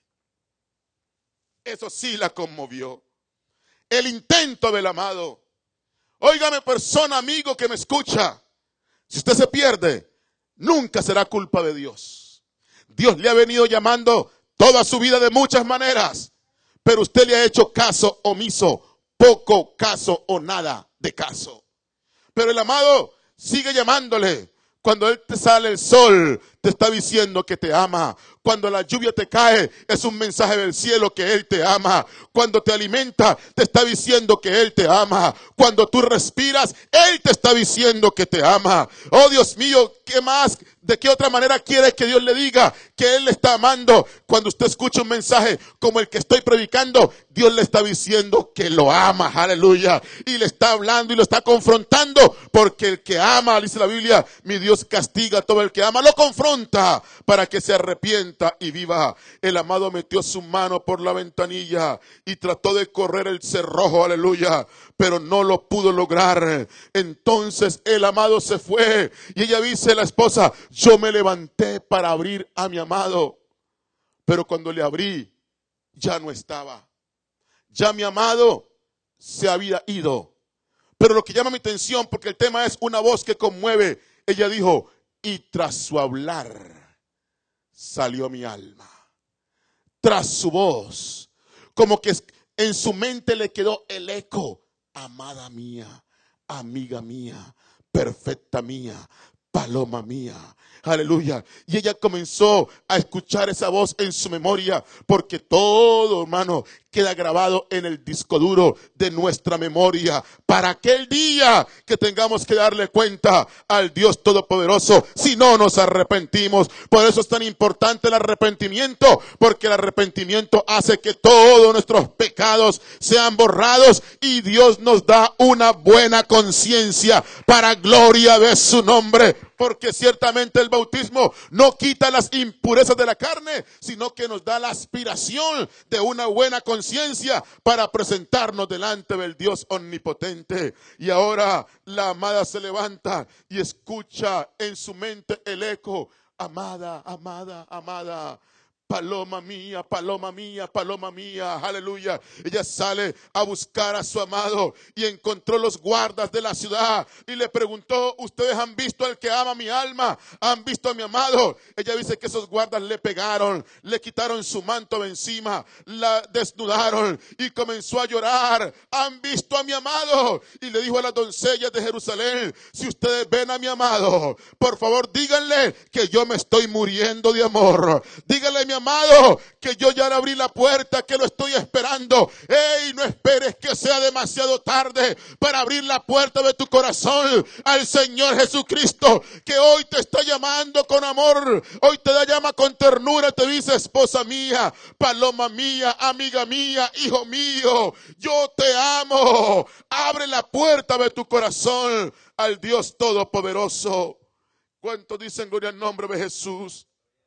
S3: Eso sí la conmovió. El intento del amado. Óigame, persona, amigo que me escucha, si usted se pierde, nunca será culpa de Dios. Dios le ha venido llamando toda su vida de muchas maneras, pero usted le ha hecho caso omiso, poco caso o nada de caso. Pero el amado sigue llamándole. Cuando él te sale el sol, te está diciendo que te ama. Cuando la lluvia te cae, es un mensaje del cielo que Él te ama. Cuando te alimenta, te está diciendo que Él te ama. Cuando tú respiras, Él te está diciendo que te ama. Oh Dios mío, ¿qué más? ¿De qué otra manera quiere que Dios le diga que Él le está amando? Cuando usted escucha un mensaje como el que estoy predicando, Dios le está diciendo que lo ama, aleluya. Y le está hablando y lo está confrontando, porque el que ama, dice la Biblia, mi Dios castiga a todo el que ama, lo confronta para que se arrepienta y viva. El amado metió su mano por la ventanilla y trató de correr el cerrojo, aleluya, pero no lo pudo lograr. Entonces el amado se fue y ella dice, la esposa, yo me levanté para abrir a mi amado, pero cuando le abrí, ya no estaba. Ya mi amado se había ido. Pero lo que llama mi atención, porque el tema es una voz que conmueve, ella dijo, y tras su hablar salió mi alma. Tras su voz, como que en su mente le quedó el eco, amada mía, amiga mía, perfecta mía, paloma mía. Aleluya. Y ella comenzó a escuchar esa voz en su memoria, porque todo, hermano, queda grabado en el disco duro de nuestra memoria para aquel día que tengamos que darle cuenta al Dios Todopoderoso si no nos arrepentimos. Por eso es tan importante el arrepentimiento, porque el arrepentimiento hace que todos nuestros pecados sean borrados y Dios nos da una buena conciencia para gloria de su nombre. Porque ciertamente el bautismo no quita las impurezas de la carne, sino que nos da la aspiración de una buena conciencia para presentarnos delante del Dios omnipotente. Y ahora la amada se levanta y escucha en su mente el eco, amada, amada, amada. Paloma mía, paloma mía, paloma mía, aleluya. Ella sale a buscar a su amado y encontró los guardas de la ciudad y le preguntó, ¿ustedes han visto al que ama mi alma? ¿Han visto a mi amado? Ella dice que esos guardas le pegaron, le quitaron su manto de encima, la desnudaron y comenzó a llorar. ¿Han visto a mi amado? Y le dijo a las doncellas de Jerusalén, si ustedes ven a mi amado, por favor díganle que yo me estoy muriendo de amor. Díganle a mi amado que yo ya le abrí la puerta, que lo estoy esperando. Ey, no esperes que sea demasiado tarde para abrir la puerta de tu corazón al Señor Jesucristo, que hoy te está llamando con amor, hoy te llama con ternura, te dice, esposa mía, paloma mía, amiga mía, hijo mío, yo te amo. Abre la puerta de tu corazón al Dios Todopoderoso. ¿Cuántos dicen gloria al nombre de Jesús?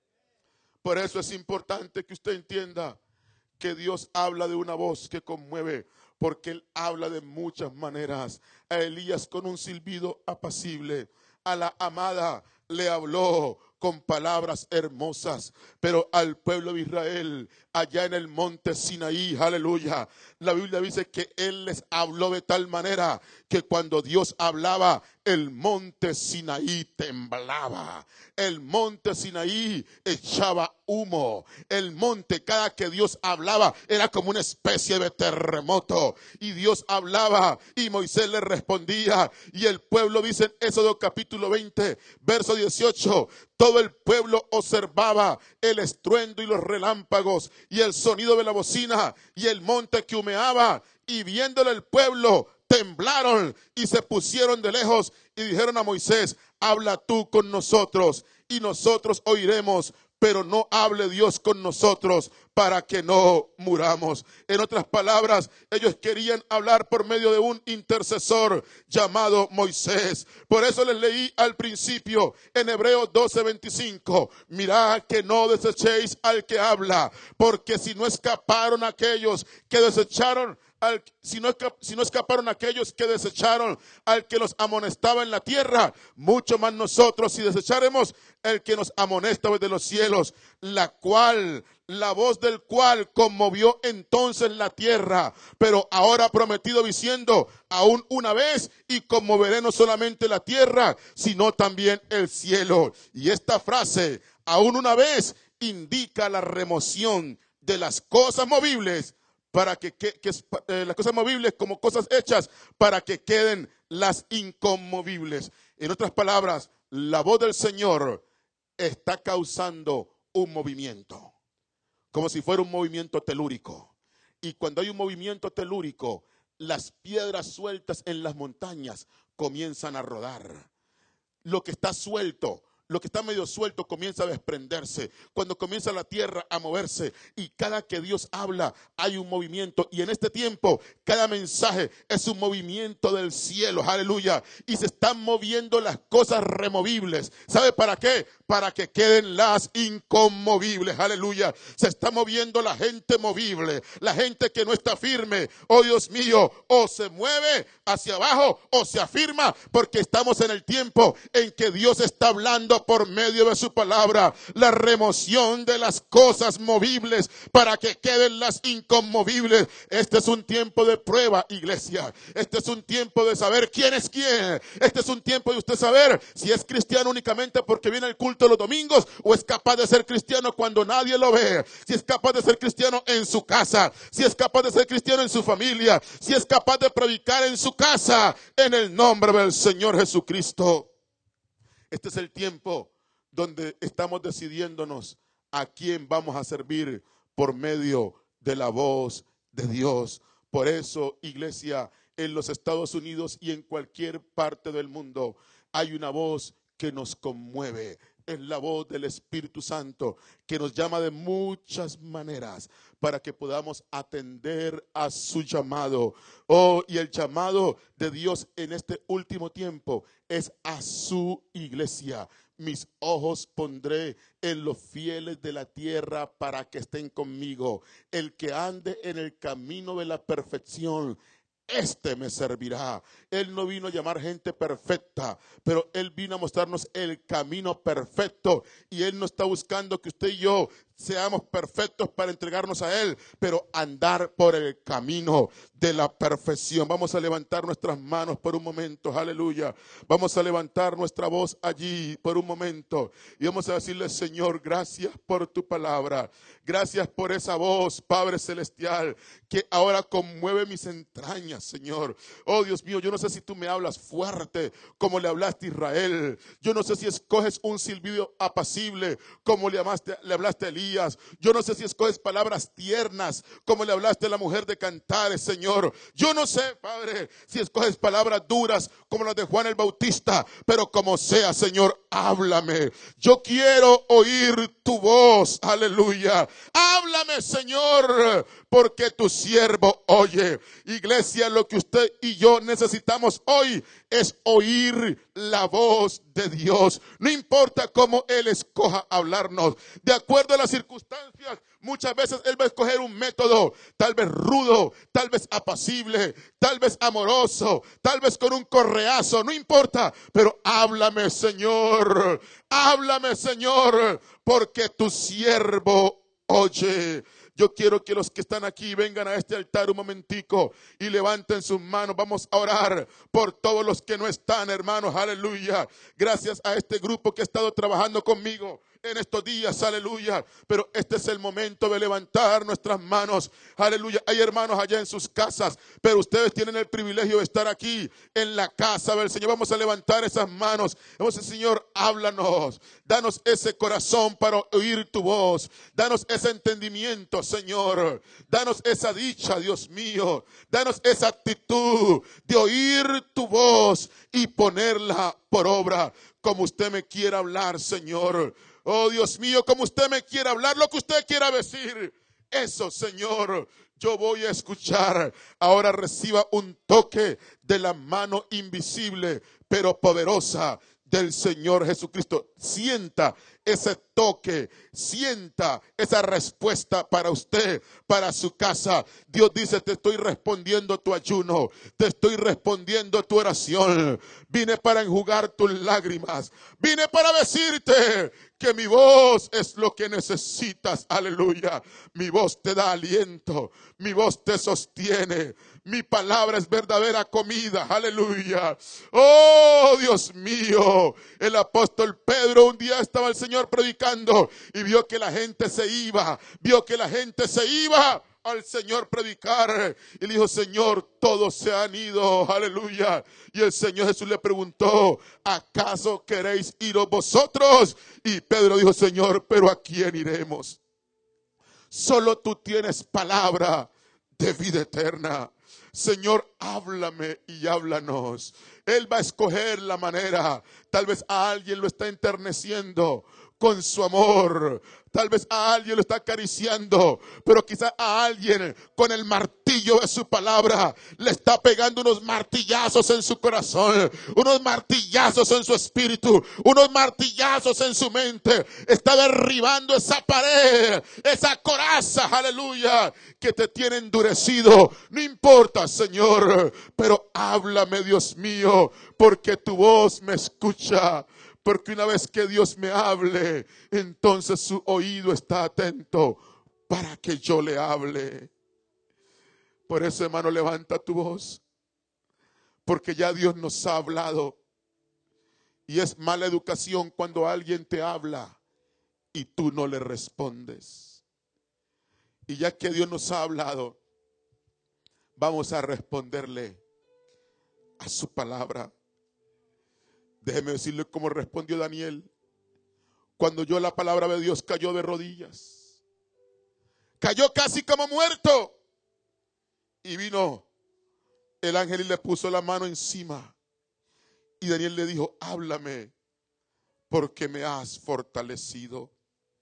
S3: Por eso es importante que usted entienda que Dios habla de una voz que conmueve, porque Él habla de muchas maneras. A Elías con un silbido apacible, a la amada le habló con palabras hermosas, pero al pueblo de Israel, allá en el monte Sinaí, aleluya, la Biblia dice que Él les habló de tal manera que cuando Dios hablaba, el monte Sinaí temblaba, el monte Sinaí echaba humo, el monte, cada que Dios hablaba, era como una especie de terremoto, y Dios hablaba, y Moisés le respondía, y el pueblo, dice en Éxodo capítulo 20, verso 18, todo el pueblo observaba el estruendo y los relámpagos y el sonido de la bocina y el monte que humeaba, y viéndolo el pueblo temblaron y se pusieron de lejos y dijeron a Moisés, habla tú con nosotros y nosotros oiremos, pero no hable Dios con nosotros para que no muramos. En otras palabras, ellos querían hablar por medio de un intercesor llamado Moisés. Por eso les leí al principio en Hebreos 12:25, mirad que no desechéis al que habla, porque si no escaparon aquellos que desecharon, si no escaparon aquellos que desecharon al que los amonestaba en la tierra, mucho más nosotros si desecharemos el que nos amonesta desde los cielos, la voz del cual conmovió entonces la tierra, pero ahora ha prometido diciendo, aún una vez y conmoveré no solamente la tierra, sino también el cielo. Y esta frase, aún una vez, indica la remoción de las cosas movibles, para que las cosas movibles como cosas hechas, para que queden las inconmovibles. En otras palabras, la voz del Señor está causando un movimiento, como si fuera un movimiento telúrico. Y cuando hay un movimiento telúrico, las piedras sueltas en las montañas comienzan a rodar. Lo que está suelto, lo que está medio suelto comienza a desprenderse. Cuando comienza la tierra a moverse y cada que Dios habla hay un movimiento. Y en este tiempo cada mensaje es un movimiento del cielo. Aleluya. Y se están moviendo las cosas removibles. ¿Sabe para qué? Para que queden las inconmovibles. Aleluya. Se está moviendo la gente movible. La gente que no está firme. Oh Dios mío. O se mueve hacia abajo o se afirma. Porque estamos en el tiempo en que Dios está hablando por medio de su palabra, la remoción de las cosas movibles para que queden las inconmovibles. Este es un tiempo de prueba, iglesia. Este es un tiempo de saber quién es quién. Este es un tiempo de usted saber si es cristiano únicamente porque viene al culto los domingos o es capaz de ser cristiano cuando nadie lo ve. Si es capaz de ser cristiano en su casa, si es capaz de ser cristiano en su familia, si es capaz de predicar en su casa en el nombre del Señor Jesucristo. Este es el tiempo donde estamos decidiéndonos a quién vamos a servir por medio de la voz de Dios. Por eso, iglesia, en los Estados Unidos y en cualquier parte del mundo hay una voz que nos conmueve. Es la voz del Espíritu Santo que nos llama de muchas maneras para que podamos atender a su llamado. Oh, y el llamado de Dios en este último tiempo es a su iglesia. Mis ojos pondré en los fieles de la tierra para que estén conmigo. El que ande en el camino de la perfección, este me servirá. Él no vino a llamar gente perfecta, pero Él vino a mostrarnos el camino perfecto. Y Él no está buscando que usted y yo seamos perfectos para entregarnos a Él, pero andar por el camino de la perfección. Vamos a levantar nuestras manos por un momento, aleluya. Vamos a levantar nuestra voz allí por un momento y vamos a decirle: Señor, gracias por tu palabra. Gracias por esa voz, Padre Celestial, que ahora conmueve mis entrañas, Señor. Oh, Dios mío, yo no sé si tú me hablas fuerte como le hablaste a Israel. Yo no sé si escoges un silbido apacible como le hablaste a Elías. Yo no sé si escoges palabras tiernas como le hablaste a la mujer de Cantares, Señor. Yo no sé, Padre, si escoges palabras duras como las de Juan el Bautista, pero como sea, Señor, háblame. Yo quiero oír tu voz, aleluya. Háblame, Señor, porque tu siervo oye. Iglesia, lo que usted y yo necesitamos hoy es oír la voz de Dios. No importa cómo Él escoja hablarnos, de acuerdo a las circunstancias. Muchas veces Él va a escoger un método, tal vez rudo, tal vez apacible, tal vez amoroso, tal vez con un correazo, no importa, pero háblame, Señor, porque tu siervo oye. Yo quiero que los que están aquí vengan a este altar un momentico y levanten sus manos. Vamos a orar por todos los que no están, hermanos, aleluya. Gracias a este grupo que ha estado trabajando conmigo en estos días, aleluya. Pero este es el momento de levantar nuestras manos, aleluya. Hay hermanos allá en sus casas, pero ustedes tienen el privilegio de estar aquí en la casa del Señor. Vamos a levantar esas manos. Vamos a decir: Señor, háblanos. Danos ese corazón para oír tu voz. Danos ese entendimiento, Señor. Danos esa dicha, Dios mío. Danos esa actitud de oír tu voz y ponerla por obra como usted me quiera hablar, Señor. Oh, Dios mío, como usted me quiera hablar, lo que usted quiera decir, eso, Señor, yo voy a escuchar. Ahora reciba un toque de la mano invisible, pero poderosa del Señor Jesucristo. Sienta ese toque, sienta esa respuesta para usted, para su casa. Dios dice: te estoy respondiendo tu ayuno, te estoy respondiendo tu oración. Vine para enjugar tus lágrimas, vine para decirte que mi voz es lo que necesitas, aleluya. Mi voz te da aliento, mi voz te sostiene, mi palabra es verdadera comida, aleluya. Oh, Dios mío, el apóstol Pedro, un día estaba el Señor predicando y vio que la gente se iba, al Señor predicar y le dijo, Señor, todos se han ido, aleluya. Y el Señor Jesús le preguntó, ¿acaso queréis iros vosotros? Y Pedro dijo, Señor, ¿pero a quién iremos? Solo tú tienes palabra de vida eterna. Señor, háblame y háblanos. Él va a escoger la manera. Tal vez a alguien lo está enterneciendo con su amor. Tal vez a alguien lo está acariciando, pero quizás a alguien con el martillo de su palabra le está pegando unos martillazos en su corazón, unos martillazos en su espíritu, unos martillazos en su mente. Está derribando esa pared, esa coraza, aleluya, que te tiene endurecido. No importa, Señor, pero háblame, Dios mío, porque tu voz me escucha. Porque una vez que Dios me hable, entonces su oído está atento para que yo le hable. Por eso, hermano, levanta tu voz. Porque ya Dios nos ha hablado. Y es mala educación cuando alguien te habla y tú no le respondes. Y ya que Dios nos ha hablado, vamos a responderle a su palabra. Déjeme decirle cómo respondió Daniel. Cuando oyó la palabra de Dios, cayó de rodillas. Cayó casi como muerto. Y vino el ángel y le puso la mano encima. Y Daniel le dijo, háblame, porque me has fortalecido.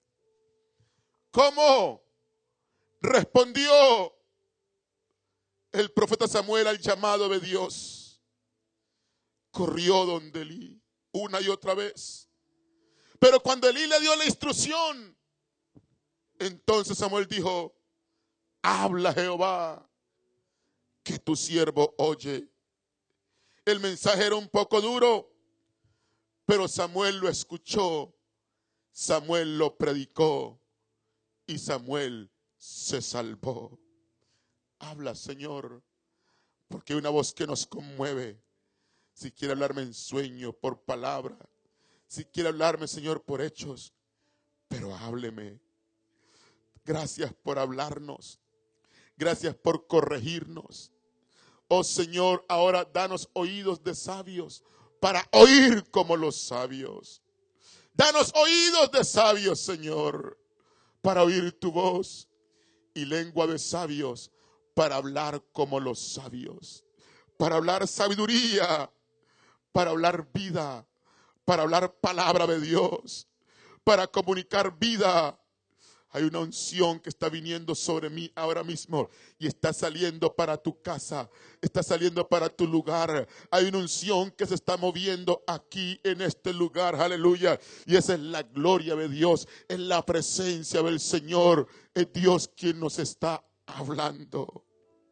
S3: ¿Cómo respondió el profeta Samuel al llamado de Dios? Corrió donde Elí una y otra vez. Pero cuando Elí le dio la instrucción, entonces Samuel dijo, habla Jehová, que tu siervo oye. El mensaje era un poco duro, pero Samuel lo escuchó, Samuel lo predicó y Samuel se salvó. Habla, Señor, porque hay una voz que nos conmueve. Si quiere hablarme en sueño, por palabra. Si quiere hablarme, Señor, por hechos. Pero hábleme. Gracias por hablarnos. Gracias por corregirnos. Oh Señor, ahora danos oídos de sabios para oír como los sabios. Danos oídos de sabios, Señor, para oír tu voz. Y lengua de sabios para hablar como los sabios. Para hablar sabiduría. Para hablar vida, para hablar palabra de Dios, para comunicar vida. Hay una unción que está viniendo sobre mí ahora mismo y está saliendo para tu casa, está saliendo para tu lugar. Hay una unción que se está moviendo aquí en este lugar, aleluya. Y esa es la gloria de Dios, es la presencia del Señor, es Dios quien nos está hablando.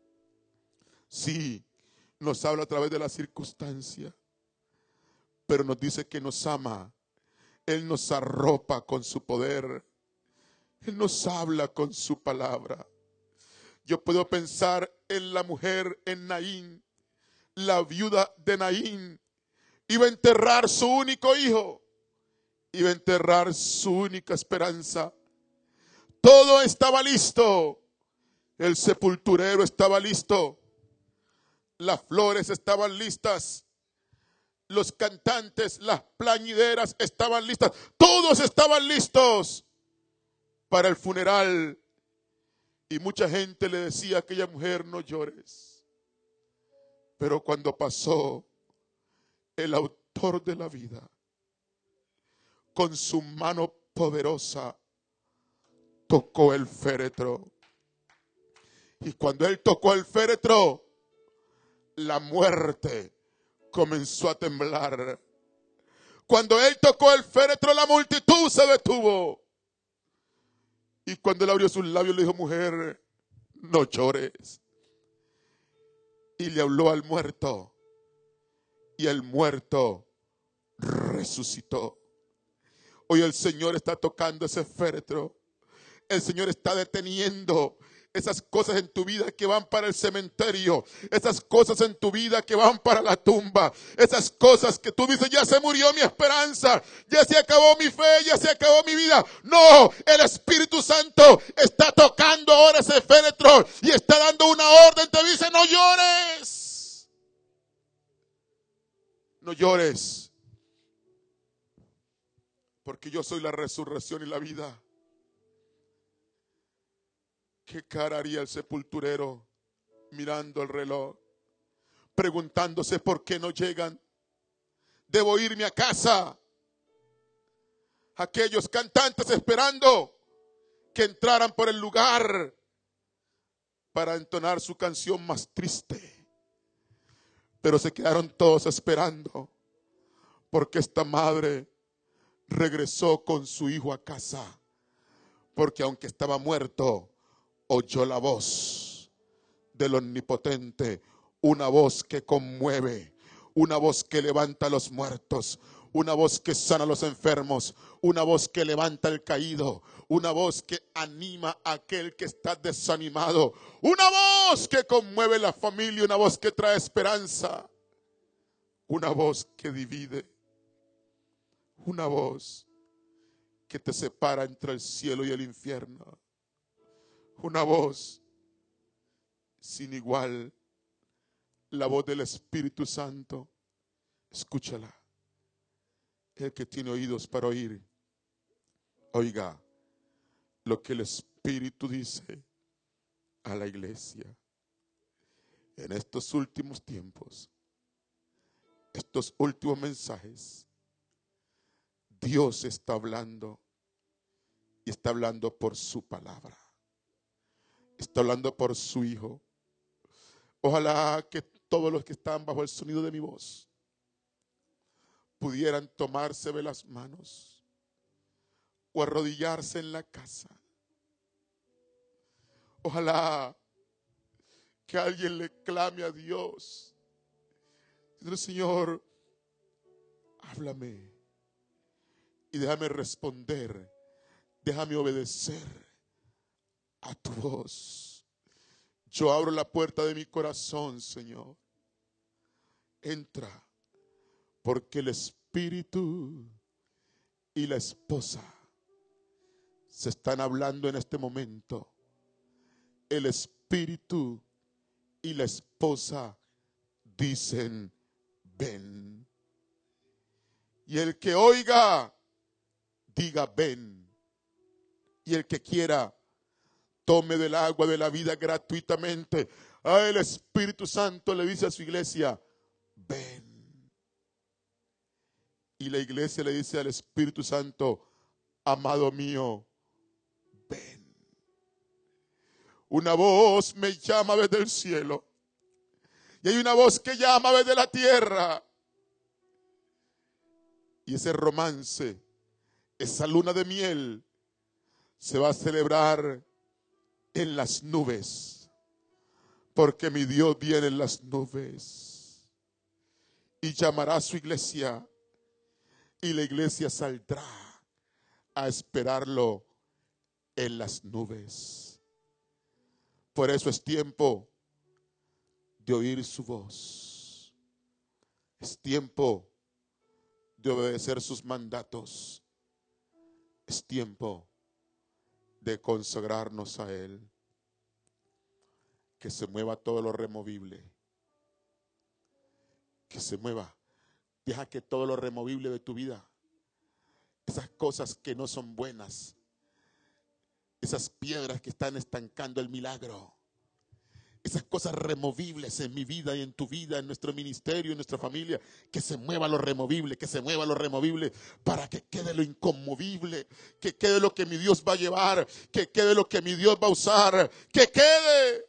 S3: Sí, nos habla a través de la circunstancia. Pero nos dice que nos ama. Él nos arropa con su poder. Él nos habla con su palabra. Yo puedo pensar en la mujer, en Naín, la viuda de Naín. Iba a enterrar su único hijo. Iba a enterrar su única esperanza. Todo estaba listo. El sepulturero estaba listo. Las flores estaban listas. Los cantantes, las plañideras estaban listas. Todos estaban listos para el funeral. Y mucha gente le decía a aquella mujer, no llores. Pero cuando pasó, el autor de la vida, con su mano poderosa, tocó el féretro. Y cuando él tocó el féretro, la muerte comenzó a temblar. Cuando él tocó el féretro, la multitud se detuvo. Y cuando él abrió sus labios, le dijo, mujer, no llores. Y le habló al muerto. Y el muerto resucitó. Hoy el Señor está tocando ese féretro. El Señor está deteniendo Esas cosas en tu vida que van para el cementerio. Esas cosas en tu vida que van para la tumba. Esas cosas que tú dices, ya se murió mi esperanza. Ya se acabó mi fe, ya se acabó mi vida. No, el Espíritu Santo está tocando ahora ese féretro y está dando una orden. Te dice, no llores. No llores. Porque yo soy la resurrección y la vida. ¿Qué cara haría el sepulturero mirando el reloj? Preguntándose por qué no llegan. Debo irme a casa. Aquellos cantantes esperando que entraran por el lugar para entonar su canción más triste. Pero se quedaron todos esperando porque esta madre regresó con su hijo a casa. Porque aunque estaba muerto, oyó la voz del Omnipotente, una voz que conmueve, una voz que levanta a los muertos, una voz que sana a los enfermos, una voz que levanta al caído, una voz que anima a aquel que está desanimado, una voz que conmueve la familia, una voz que trae esperanza, una voz que divide, una voz que te separa entre el cielo y el infierno. Una voz sin igual, la voz del Espíritu Santo. Escúchala. El que tiene oídos para oír, oiga lo que el Espíritu dice a la iglesia. En estos últimos tiempos, estos últimos mensajes, Dios está hablando y está hablando por su palabra. Está hablando por su Hijo. Ojalá que todos los que están bajo el sonido de mi voz pudieran tomarse de las manos o arrodillarse en la casa. Ojalá que alguien le clame a Dios. Señor, háblame y déjame responder, déjame obedecer a tu voz. Yo abro la puerta de mi corazón, Señor. Entra, porque el Espíritu y la esposa se están hablando en este momento. El Espíritu y la esposa dicen, ven. Y el que oiga, diga, ven. Y el que quiera, tome del agua de la vida gratuitamente. El Espíritu Santo le dice a su iglesia, ven. Y la iglesia le dice al Espíritu Santo, amado mío, ven. Una voz me llama desde el cielo. Y hay una voz que llama desde la tierra. Y ese romance, esa luna de miel, se va a celebrar en las nubes, porque mi Dios viene en las nubes y llamará a su iglesia y la iglesia saldrá a esperarlo en las nubes. Por eso es tiempo de oír su voz, es tiempo de obedecer sus mandatos, es tiempo de consagrarnos a Él. Que se mueva todo lo removible. Que se mueva. Deja que todo lo removible de tu vida, esas cosas que no son buenas, esas piedras que están estancando el milagro, esas cosas removibles en mi vida y en tu vida, en nuestro ministerio, en nuestra familia, que se mueva lo removible, que se mueva lo removible, para que quede lo inconmovible, que quede lo que mi Dios va a llevar, que quede lo que mi Dios va a usar, que quede,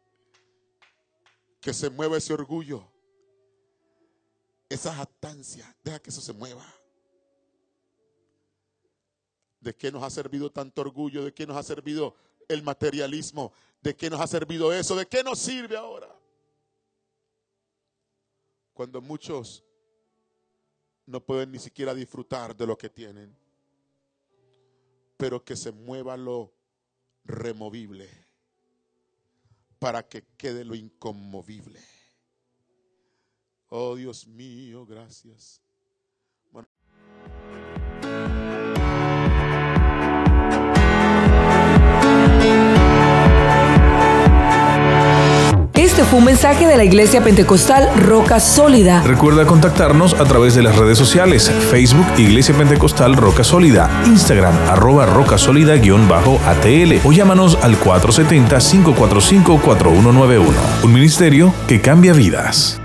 S3: que se mueva ese orgullo, esa jactancia, deja que eso se mueva. ¿De qué nos ha servido tanto orgullo? ¿De qué nos ha servido el materialismo? ¿De qué nos ha servido eso? ¿De qué nos sirve ahora? Cuando muchos no pueden ni siquiera disfrutar de lo que tienen. Pero que se mueva lo removible. para que quede lo inconmovible. Oh Dios mío, gracias. Bueno.
S2: Este fue un mensaje de la Iglesia Pentecostal Roca Sólida.
S1: Recuerda contactarnos a través de las redes sociales: Facebook Iglesia Pentecostal Roca Sólida, Instagram @rocasólida_ATL o llámanos al 470-545-4191. Un ministerio que cambia vidas.